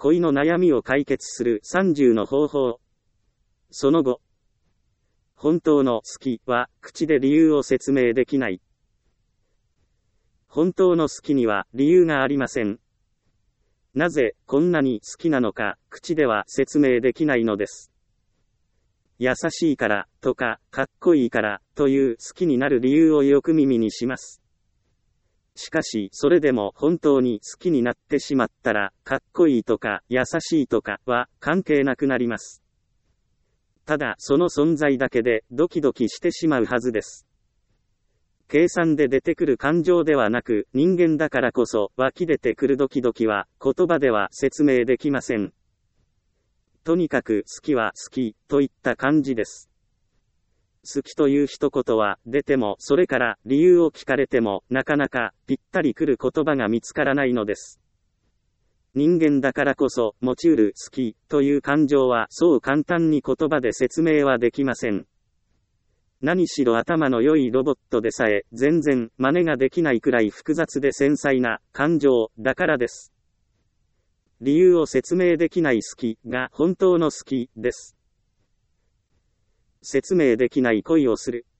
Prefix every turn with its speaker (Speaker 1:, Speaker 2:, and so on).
Speaker 1: 恋の悩みを解決する30の方法。その後。本当の好きは口で理由を説明できない。本当の好きには理由がありません。なぜこんなに好きなのか口では説明できないのです。優しいからとかかっこいいからという好きになる理由をよく耳にします。しかしそれでも本当に好きになってしまったらかっこいいとか優しいとかは関係なくなります。ただその存在だけでドキドキしてしまうはずです。計算で出てくる感情ではなく人間だからこそ湧き出てくるドキドキは言葉では説明できません。とにかく好きは好きといった感じです。好きという一言は出てもそれから理由を聞かれてもなかなかぴったりくる言葉が見つからないのです。人間だからこそ持ちうる好きという感情はそう簡単に言葉で説明はできません。何しろ頭の良いロボットでさえ全然真似ができないくらい複雑で繊細な感情だからです。理由を説明できない好きが本当の好きです。説明できない恋をする。